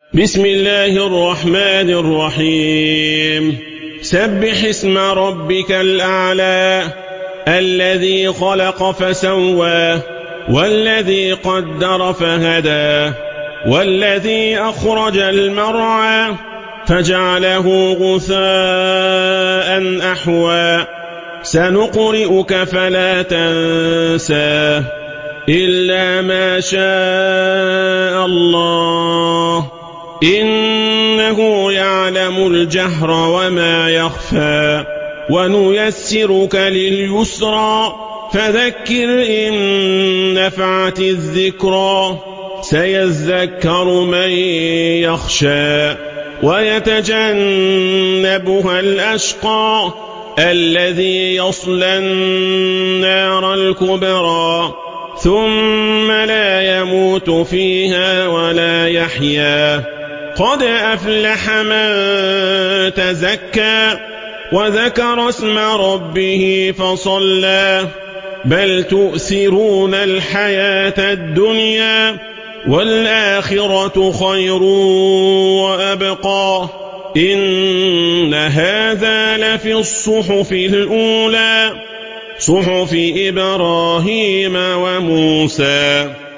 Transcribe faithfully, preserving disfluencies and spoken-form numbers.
بسم الله الرحمن الرحيم سبح اسم ربك الأعلى الذي خلق فسوى والذي قدر فهدى والذي أخرج المرعى فجعله غثاء أحوى سنقرئك فلا تنسى إلا ما شاء الله إنه يعلم الجهر وما يخفى ونيسرك لليسرى فذكر إن نفعت الذكرى سيذكر من يخشى ويتجنبها الأشقى الذي يصلى النار الكبرى ثم لا يموت فيها ولا يحيا قد أفلح من تزكى وذكر اسم ربه فصلى بل تؤثرون الحياة الدنيا والآخرة خير وأبقى إن هذا لفي الصحف الأولى صحف إبراهيم وموسى.